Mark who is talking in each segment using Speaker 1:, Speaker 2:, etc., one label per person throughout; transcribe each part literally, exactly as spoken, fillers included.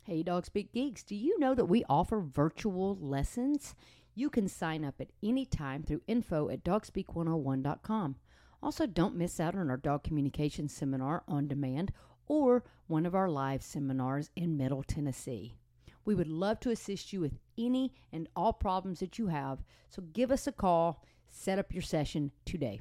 Speaker 1: Hey, Dog Speak Geeks, do you know that we offer virtual lessons? You can sign up at any time through info at dog speak one oh one dot com. Also, don't miss out on our dog communication seminar on demand or one of our live seminars in Middle Tennessee. We would love to assist you with any and all problems that you have, so give us a call, set up your session today.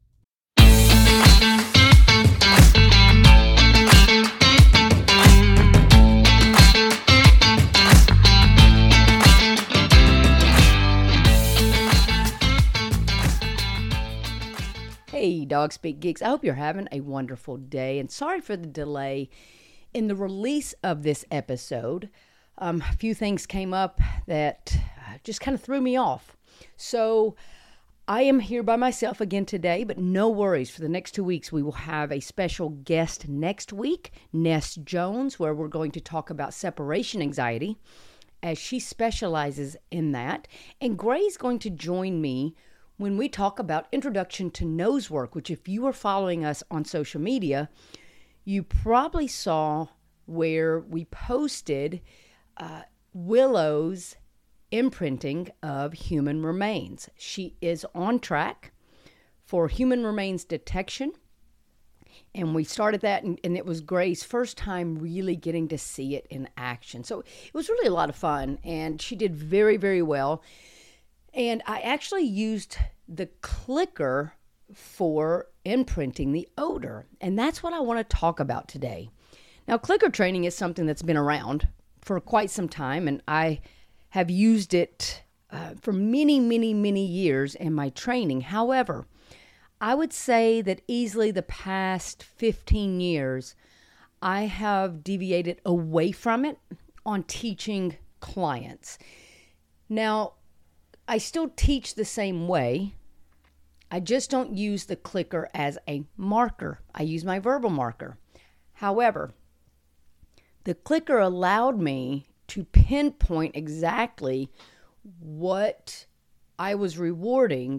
Speaker 1: Hey, Dog Speak Geeks. I hope you're having a wonderful day, and sorry for the delay in the release of this episode. Um, a few things came up that just kind of threw me off. So I am here by myself again today, but no worries. For the next two weeks, we will have a special guest next week, Ness Jones, where we're going to talk about separation anxiety, as she specializes in that. And Gray's going to join me when we talk about introduction to nose work, which if you are following us on social media, you probably saw where we posted uh, Willow's imprinting of human remains. She is on track for human remains detection, and we started that, and, and it was Gray's first time really getting to see it in action. So it was really a lot of fun, and she did very, very well. And I actually used the clicker for imprinting the odor. And that's what I want to talk about today. Now, clicker training is something that's been around for quite some time, and I have used it uh, for many, many, many years in my training. However, I would say that easily the past fifteen years, I have deviated away from it on teaching clients. Now, I still teach the same way. I just don't use the clicker as a marker. I use my verbal marker. However, the clicker allowed me to pinpoint exactly what I was rewarding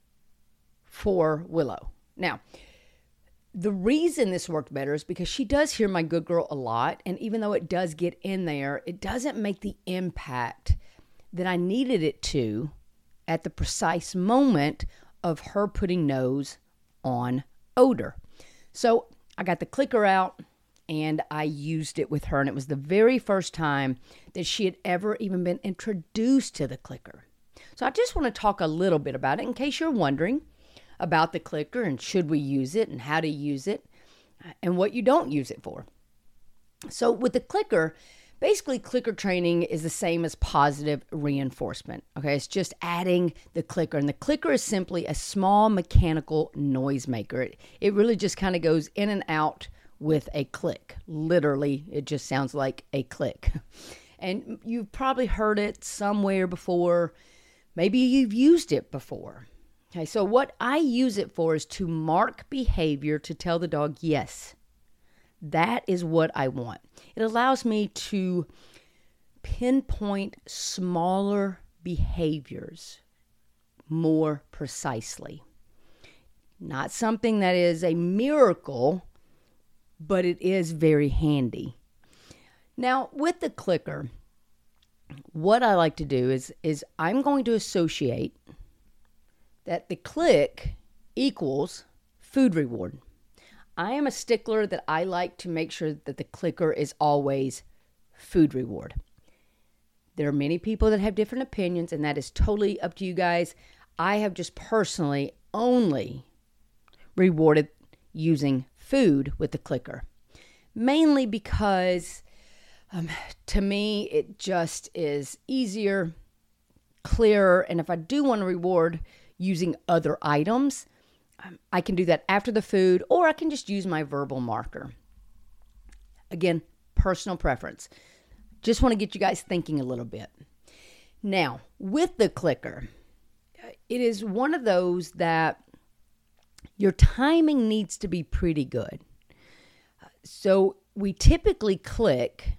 Speaker 1: for Willow. Now, the reason this worked better is because she does hear my good girl a lot, and even though it does get in there, it doesn't make the impact that I needed it to at the precise moment of her putting nose on odor. So I got the clicker out and I used it with her, and it was the very first time that she had ever even been introduced to the clicker. So I just want to talk a little bit about it in case you're wondering about the clicker and should we use it and how to use it and what you don't use it for. So with the clicker, basically, clicker training is the same as positive reinforcement. Okay, it's just adding the clicker. And the clicker is simply a small mechanical noise maker. It, it really just kind of goes in and out with a click. Literally, it just sounds like a click. And you've probably heard it somewhere before. Maybe you've used it before. Okay, so what I use it for is to mark behavior to tell the dog, yes, that is what I want. It allows me to pinpoint smaller behaviors more precisely. Not something that is a miracle, but it is very handy. Now, with the clicker, what I like to do is, is I'm going to associate that the click equals food reward. I am a stickler that I like to make sure that the clicker is always food reward. There are many people that have different opinions, and that is totally up to you guys. I have just personally only rewarded using food with the clicker, mainly because um, to me it just is easier, clearer, and if I do want to reward using other items, I can do that after the food, or I can just use my verbal marker. Again, personal preference. Just want to get you guys thinking a little bit. Now, with the clicker, it is one of those that your timing needs to be pretty good. So we typically click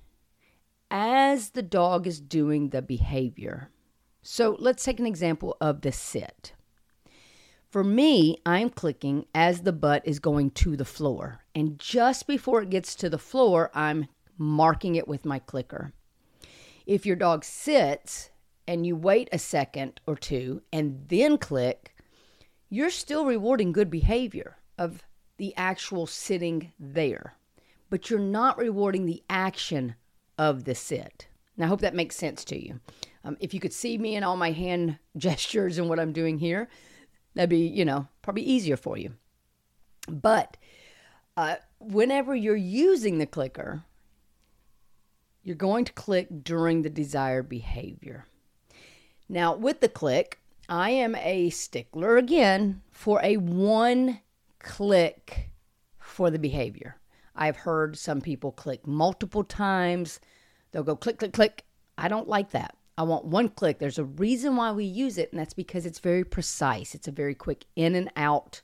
Speaker 1: as the dog is doing the behavior. So let's take an example of the sit. For me, I'm clicking as the butt is going to the floor. And just before it gets to the floor, I'm marking it with my clicker. If your dog sits and you wait a second or two and then click, you're still rewarding good behavior of the actual sitting there, but you're not rewarding the action of the sit. Now, I hope that makes sense to you. Um, if you could see me and all my hand gestures and what I'm doing here, that'd be, you know, probably easier for you. But uh, whenever you're using the clicker, you're going to click during the desired behavior. Now, with the click, I am a stickler, again, for a one click for the behavior. I've heard some people click multiple times. They'll go click, click, click. I don't like that. I want one click. There's a reason why we use it, and that's because it's very precise. It's a very quick in and out,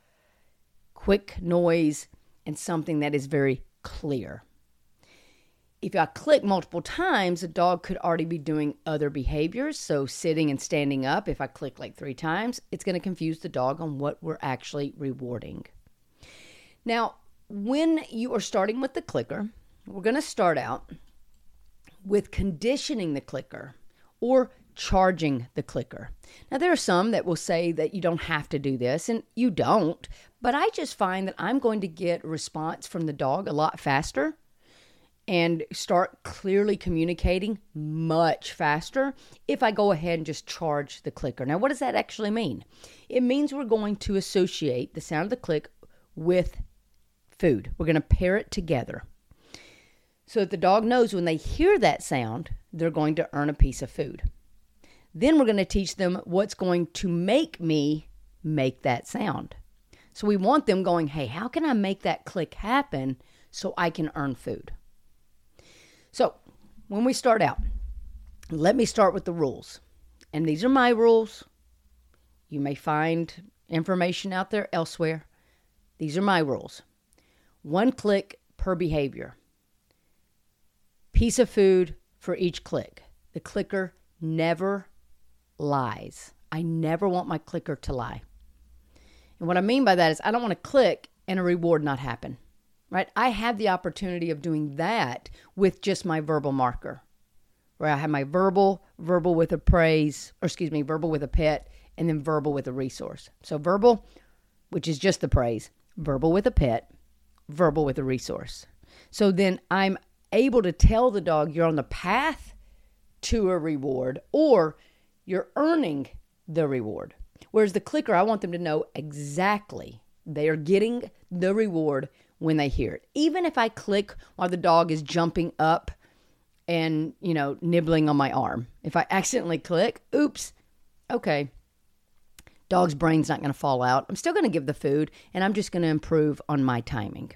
Speaker 1: quick noise, and something that is very clear. If I click multiple times, the dog could already be doing other behaviors. So sitting and standing up, if I click like three times, it's going to confuse the dog on what we're actually rewarding. Now, when you are starting with the clicker, we're going to start out with conditioning the clicker or charging the clicker. Now, there are some that will say that you don't have to do this, and you don't, but I just find that I'm going to get a response from the dog a lot faster and start clearly communicating much faster if I go ahead and just charge the clicker. Now, what does that actually mean? It means we're going to associate the sound of the click with food. We're going to pair it together so that the dog knows when they hear that sound, they're going to earn a piece of food. Then we're going to teach them what's going to make me make that sound. So we want them going, hey, how can I make that click happen so I can earn food? So when we start out, let me start with the rules. And these are my rules. You may find information out there elsewhere. These are my rules. One click per behavior. Piece of food for each click. The clicker never lies. I never want my clicker to lie. And what I mean by that is I don't want to click and a reward not happen. Right? I have the opportunity of doing that with just my verbal marker, where I have my verbal, verbal with a praise, or excuse me, verbal with a pet, and then verbal with a resource. So verbal, which is just the praise, verbal with a pet, verbal with a resource. So then I'm able to tell the dog you're on the path to a reward or you're earning the reward. Whereas the clicker, I want them to know exactly they are getting the reward when they hear it. Even if I click while the dog is jumping up and, you know, nibbling on my arm. If I accidentally click, oops, okay, dog's brain's not going to fall out. I'm still going to give the food, and I'm just going to improve on my timing.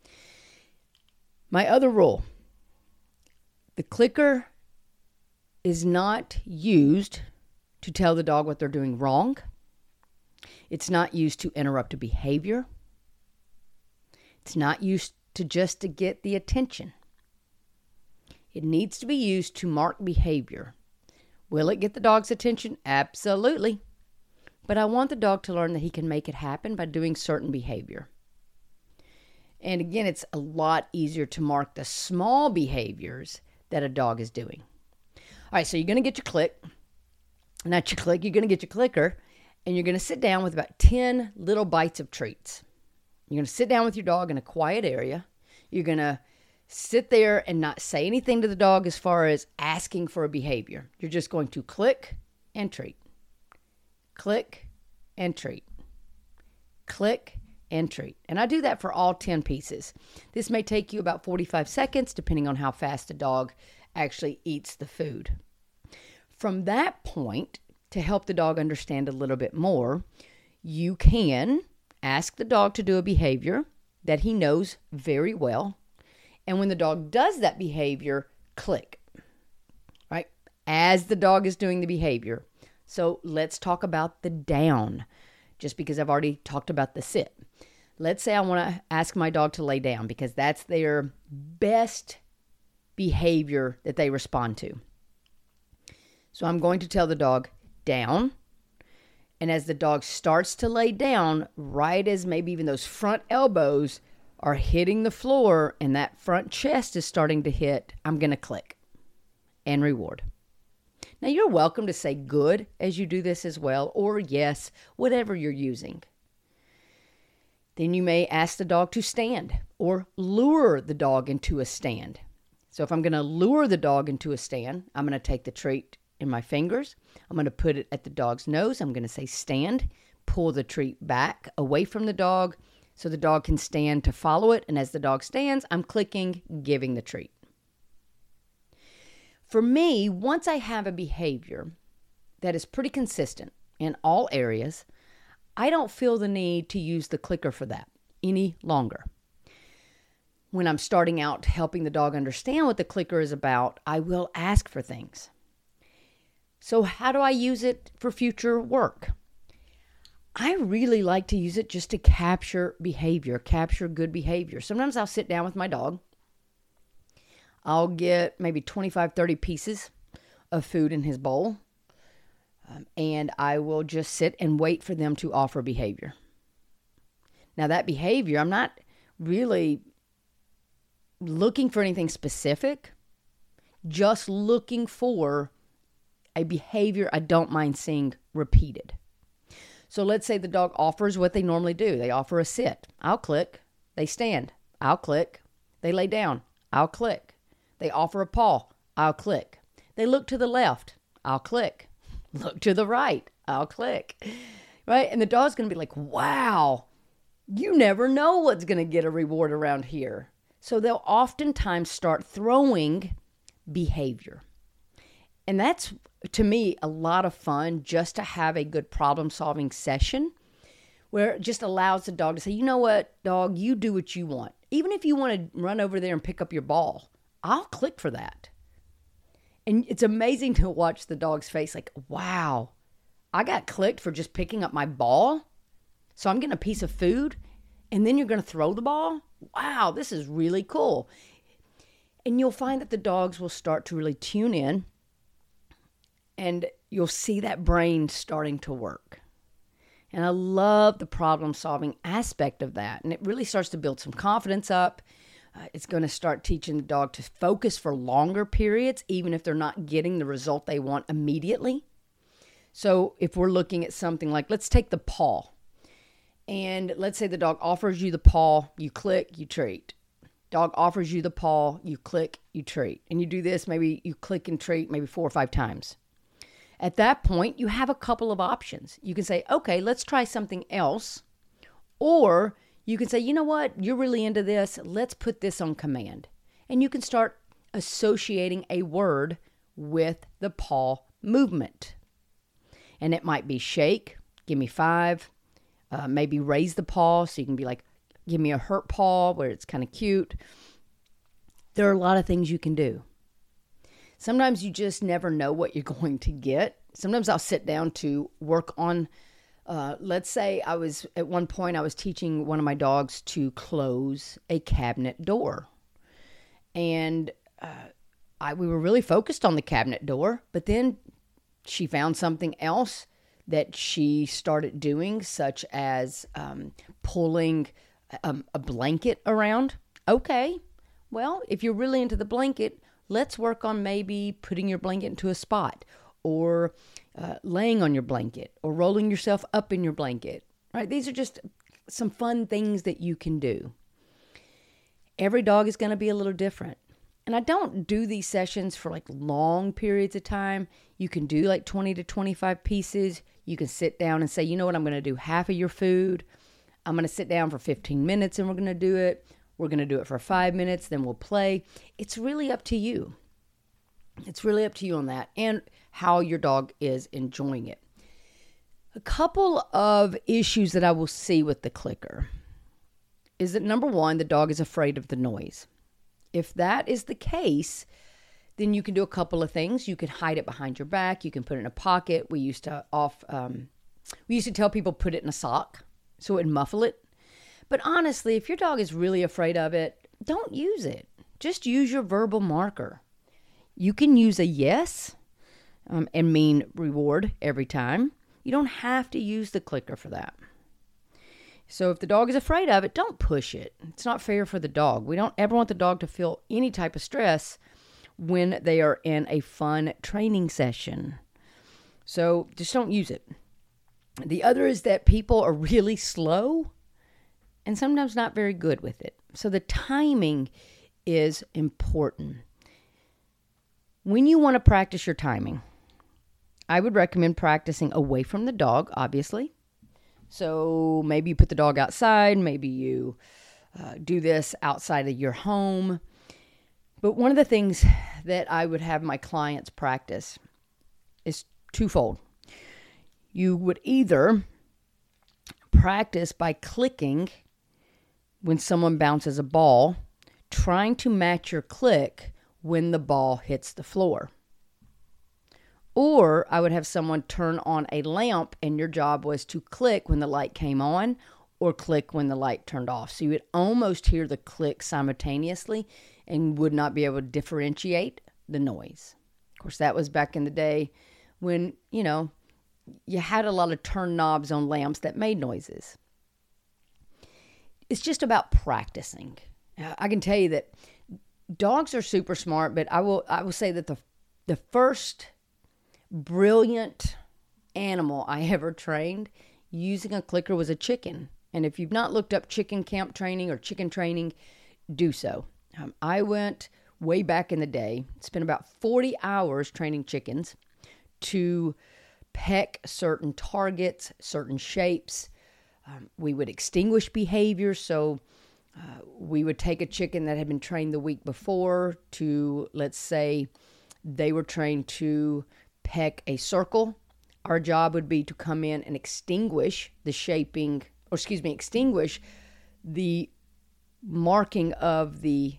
Speaker 1: My other rule, the clicker is not used to tell the dog what they're doing wrong. It's not used to interrupt a behavior. It's not used to just to get the attention. It needs to be used to mark behavior. Will it get the dog's attention? Absolutely. But I want the dog to learn that he can make it happen by doing certain behavior. And again, it's a lot easier to mark the small behaviors that a dog is doing. All right, so you're going to get your click. Not your click, you're going to get your clicker. And you're going to sit down with about ten little bites of treats. You're going to sit down with your dog in a quiet area. You're going to sit there and not say anything to the dog as far as asking for a behavior. You're just going to click and treat. Click and treat. Click and treat. And I do that for all ten pieces. This may take you about forty-five seconds, depending on how fast the dog actually eats the food. From that point, to help the dog understand a little bit more, you can ask the dog to do a behavior that he knows very well. And when the dog does that behavior, click, right? As the dog is doing the behavior. So let's talk about the down, just because I've already talked about the sit. Let's say I want to ask my dog to lay down because that's their best behavior that they respond to. So I'm going to tell the dog, down. And as the dog starts to lay down, right as maybe even those front elbows are hitting the floor and that front chest is starting to hit, I'm going to click and reward. Now, you're welcome to say good as you do this as well, or yes, whatever you're using. Then you may ask the dog to stand or lure the dog into a stand. So if I'm going to lure the dog into a stand, I'm going to take the treat in my fingers. I'm going to put it at the dog's nose. I'm going to say stand, pull the treat back away from the dog so the dog can stand to follow it. And as the dog stands, I'm clicking, giving the treat. For me, once I have a behavior that is pretty consistent in all areas, I don't feel the need to use the clicker for that any longer. When I'm starting out helping the dog understand what the clicker is about, I will ask for things. So how do I use it for future work? I really like to use it just to capture behavior, capture good behavior. Sometimes I'll sit down with my dog. I'll get maybe twenty-five, thirty pieces of food in his bowl. Um, and I will just sit and wait for them to offer behavior. Now that behavior, I'm not really looking for anything specific, just looking for a behavior I don't mind seeing repeated. So let's say the dog offers what they normally do. They offer a sit. I'll click. They stand. I'll click. They lay down. I'll click. They offer a paw. I'll click. They look to the left. I'll click. Look to the right. I'll click. Right? And the dog's going to be like, wow, you never know what's going to get a reward around here. So they'll oftentimes start throwing behavior. And that's, to me, a lot of fun just to have a good problem-solving session where it just allows the dog to say, you know what, dog, you do what you want. Even if you want to run over there and pick up your ball, I'll click for that. And it's amazing to watch the dog's face like, wow, I got clicked for just picking up my ball. So I'm getting a piece of food and then you're going to throw the ball? Wow, this is really cool. And you'll find that the dogs will start to really tune in and you'll see that brain starting to work. And I love the problem-solving aspect of that. And it really starts to build some confidence up. Uh, it's going to start teaching the dog to focus for longer periods, even if they're not getting the result they want immediately. So if we're looking at something like, let's take the paw. And let's say the dog offers you the paw, you click, you treat. Dog offers you the paw, you click, you treat. And you do this, maybe you click and treat maybe four or five times. At that point, you have a couple of options. You can say, okay, let's try something else. Or you can say, you know what, you're really into this. Let's put this on command. And you can start associating a word with the paw movement. And it might be shake, give me five, uh, maybe raise the paw. So you can be like, give me a hurt paw where it's kind of cute. There are a lot of things you can do. Sometimes you just never know what you're going to get. Sometimes I'll sit down to work on, uh, let's say I was, at one point I was teaching one of my dogs to close a cabinet door. And uh, I we were really focused on the cabinet door, but then she found something else that she started doing, such as um, pulling a, a blanket around. Okay, well, if you're really into the blanket, let's work on maybe putting your blanket into a spot or uh, laying on your blanket or rolling yourself up in your blanket, right? These are just some fun things that you can do. Every dog is going to be a little different. And I don't do these sessions for like long periods of time. You can do like twenty to twenty-five pieces. You can sit down and say, you know what, I'm going to do half of your food. I'm going to sit down for fifteen minutes and we're going to do it. We're going to do it for five minutes, then we'll play. It's really up to you. It's really up to you on that and how your dog is enjoying it. A couple of issues that I will see with the clicker is that, number one, the dog is afraid of the noise. If that is the case, then you can do a couple of things. You can hide it behind your back. You can put it in a pocket. We used to off. Um, we used to tell people put it in a sock so it would muffle it. But honestly, if your dog is really afraid of it, don't use it. Just use your verbal marker. You can use a yes um, and mean reward every time. You don't have to use the clicker for that. So if the dog is afraid of it, don't push it. It's not fair for the dog. We don't ever want the dog to feel any type of stress when they are in a fun training session. So just don't use it. The other is that people are really slow and sometimes not very good with it. So the timing is important. When you want to practice your timing, I would recommend practicing away from the dog, obviously. So maybe you put the dog outside, maybe you uh, do this outside of your home. But one of the things that I would have my clients practice is twofold. You would either practice by clicking when someone bounces a ball, trying to match your click when the ball hits the floor. Or I would have someone turn on a lamp and your job was to click when the light came on or click when the light turned off. So you would almost hear the click simultaneously and would not be able to differentiate the noise. Of course, that was back in the day when, you know, you had a lot of turn knobs on lamps that made noises. It's just about practicing. I can tell you that dogs are super smart, but I will I will say that the the first brilliant animal I ever trained using a clicker was a chicken. And if you've not looked up chicken camp training or chicken training, do so. Um, I went way back in the day, spent about forty hours training chickens to peck certain targets, certain shapes. Um, we would extinguish behavior. So uh, we would take a chicken that had been trained the week before to, let's say, they were trained to peck a circle. Our job would be to come in and extinguish the shaping, or excuse me, extinguish the marking of the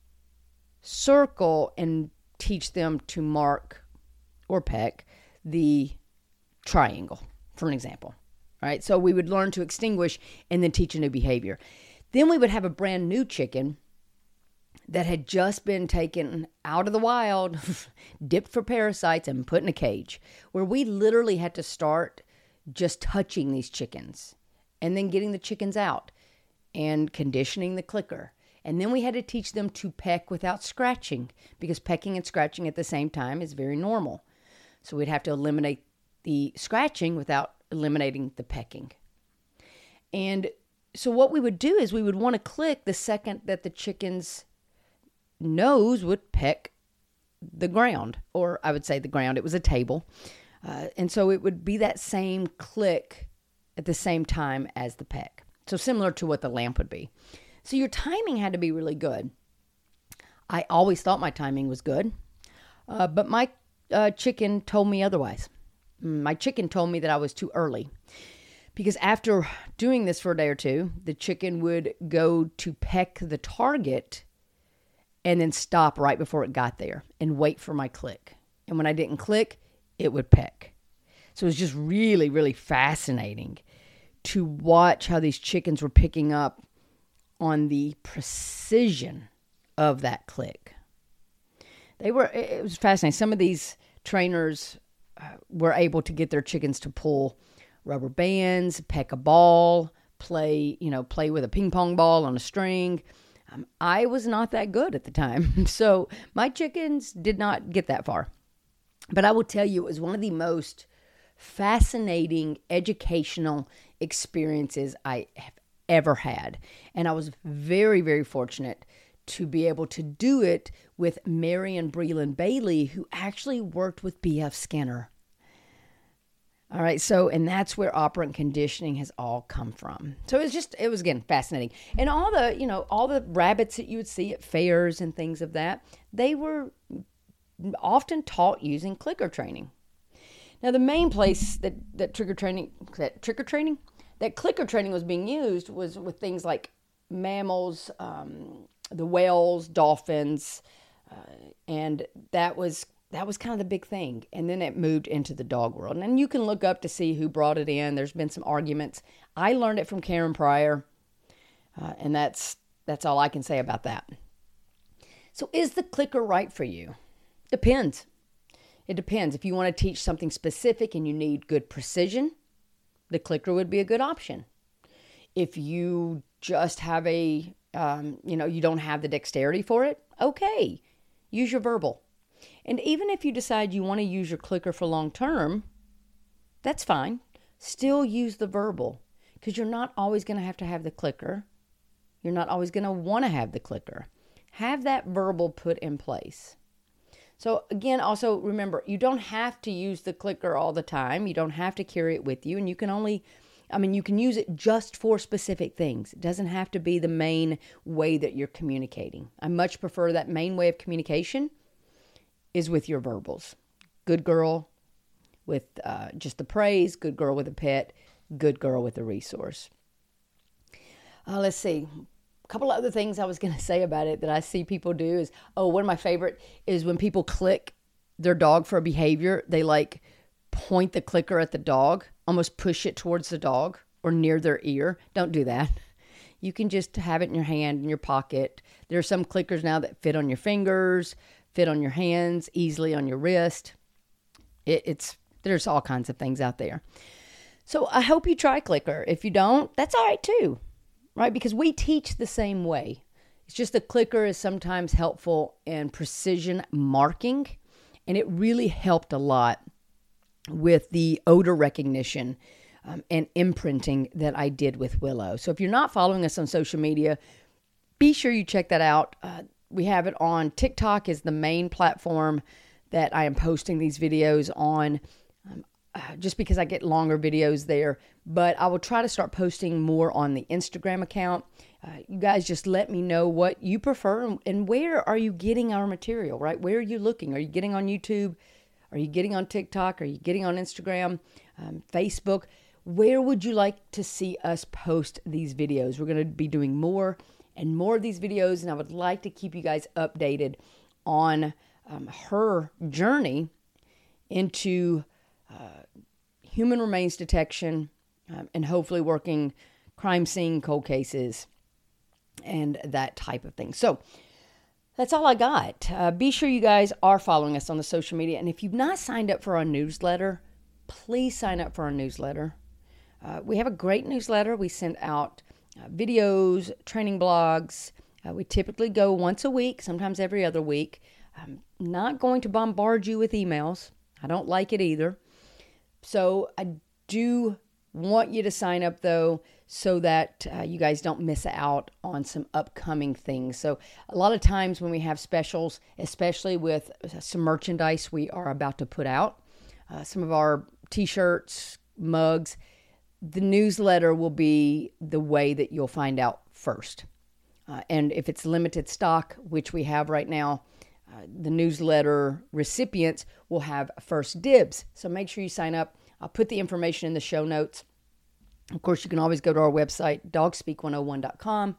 Speaker 1: circle and teach them to mark or peck the triangle, for an example. All right, so we would learn to extinguish and then teach a new behavior. Then we would have a brand new chicken that had just been taken out of the wild, dipped for parasites, and put in a cage, where we literally had to start just touching these chickens and then getting the chickens out and conditioning the clicker. And then we had to teach them to peck without scratching, because pecking and scratching at the same time is very normal. So we'd have to eliminate the scratching without eliminating the pecking. And so what we would do is we would want to click the second that the chicken's nose would peck the ground, or I would say the ground, it was a table. Uh, and so it would be that same click at the same time as the peck. So similar to what the lamp would be. So your timing had to be really good. I always thought my timing was good, uh, but my uh, chicken told me otherwise. My chicken told me that I was too early, because after doing this for a day or two, the chicken would go to peck the target and then stop right before it got there and wait for my click. And when I didn't click, it would peck. So it was just really, really fascinating to watch how these chickens were picking up on the precision of that click. They were, it was fascinating. Some of these trainers uh, were able to get their chickens to pull rubber bands, peck a ball, play, you know, play with a ping pong ball on a string. Um, I was not that good at the time. So my chickens did not get that far. But I will tell you, it was one of the most fascinating educational experiences I have ever had. And I was very, very fortunate to be able to do it with Marion Breland Bailey, who actually worked with B F Skinner. All right, so, and that's where operant conditioning has all come from. So it was just, it was, again, fascinating. And all the, you know, all the rabbits that you would see at fairs and things of that, they were often taught using clicker training. Now, the main place that, that trigger training, that trigger training, that clicker training was being used was with things like mammals, um, the whales, dolphins, uh, and that was that was kind of the big thing. And then it moved into the dog world. And you can look up to see who brought it in. There's been some arguments. I learned it from Karen Pryor, uh, and that's that's all I can say about that. So is the clicker right for you? Depends. It depends. If you want to teach something specific and you need good precision, the clicker would be a good option. If you just have a, um, you know, you don't have the dexterity for it, okay, use your verbal. And even if you decide you want to use your clicker for long term, that's fine. Still use the verbal, because you're not always going to have to have the clicker. You're not always going to want to have the clicker. Have that verbal put in place. So again, also remember, you don't have to use the clicker all the time. You don't have to carry it with you. And you can only, I mean, you can use it just for specific things. It doesn't have to be the main way that you're communicating. I much prefer that main way of communication is with your verbals. Good girl with uh, just the praise, good girl with a pet, good girl with a resource. Uh, let's see. A couple of other things I was going to say about it that I see people do is, oh, one of my favorite is when people click their dog for a behavior, they like point the clicker at the dog, almost push it towards the dog or near their ear. Don't do that. You can just have it in your hand, in your pocket. There are some clickers now that fit on your fingers, fit on your hands, easily on your wrist. It, it's there's all kinds of things out there. So I hope you try clicker. If you don't, that's all right too. Right? Because we teach the same way. It's just the clicker is sometimes helpful in precision marking, and it really helped a lot with the odor recognition um, and imprinting that I did with Willow. So if you're not following us on social media, be sure you check that out. Uh, we have it on TikTok is the main platform that I am posting these videos on. Um, Uh, just because I get longer videos there, but I will try to start posting more on the Instagram account. Uh, you guys just let me know what you prefer and, and where are you getting our material, right? Where are you looking? Are you getting on YouTube? Are you getting on TikTok? Are you getting on Instagram, um, Facebook? Where would you like to see us post these videos? We're going to be doing more and more of these videos, and I would like to keep you guys updated on um, her journey into Uh, human remains detection, um, and hopefully working crime scene cold cases and that type of thing. So that's all I got. Uh, be sure you guys are following us on the social media. And if you've not signed up for our newsletter, please sign up for our newsletter. Uh, we have a great newsletter. We send out uh, videos, training blogs. Uh, we typically go once a week, sometimes every other week. I'm not going to bombard you with emails. I don't like it either. So I do want you to sign up, though, so that uh, you guys don't miss out on some upcoming things. So a lot of times when we have specials, especially with some merchandise we are about to put out, uh, some of our t-shirts, mugs, the newsletter will be the way that you'll find out first. Uh, and if it's limited stock, which we have right now, Uh, the newsletter recipients will have first dibs. So make sure you sign up. I'll put the information in the show notes. Of course, you can always go to our website, dog speak one oh one dot com,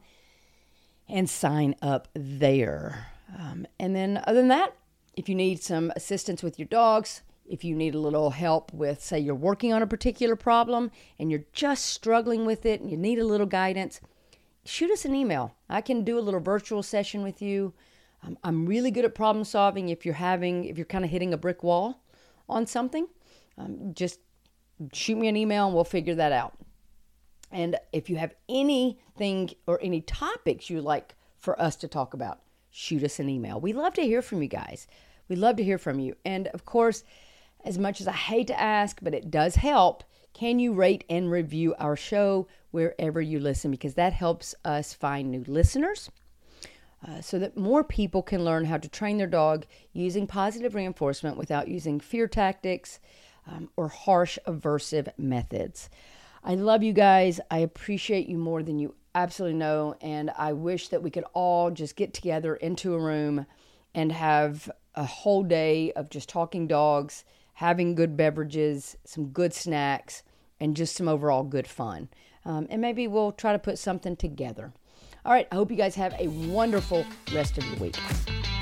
Speaker 1: and sign up there. Um, and then other than that, if you need some assistance with your dogs, if you need a little help with, say, you're working on a particular problem and you're just struggling with it and you need a little guidance, shoot us an email. I can do a little virtual session with you. Um, I'm really good at problem solving. If you're having, if you're kind of hitting a brick wall on something, um, just shoot me an email and we'll figure that out. And if you have anything or any topics you'd like for us to talk about, shoot us an email. We love to hear from you guys. We love to hear from you. And of course, as much as I hate to ask, but it does help, can you rate and review our show wherever you listen? Because that helps us find new listeners. Uh, so that more people can learn how to train their dog using positive reinforcement without using fear tactics um, or harsh aversive methods. I love you guys. I appreciate you more than you absolutely know. And I wish that we could all just get together into a room and have a whole day of just talking dogs, having good beverages, some good snacks, and just some overall good fun. Um, and maybe we'll try to put something together. All right, I hope you guys have a wonderful rest of your week.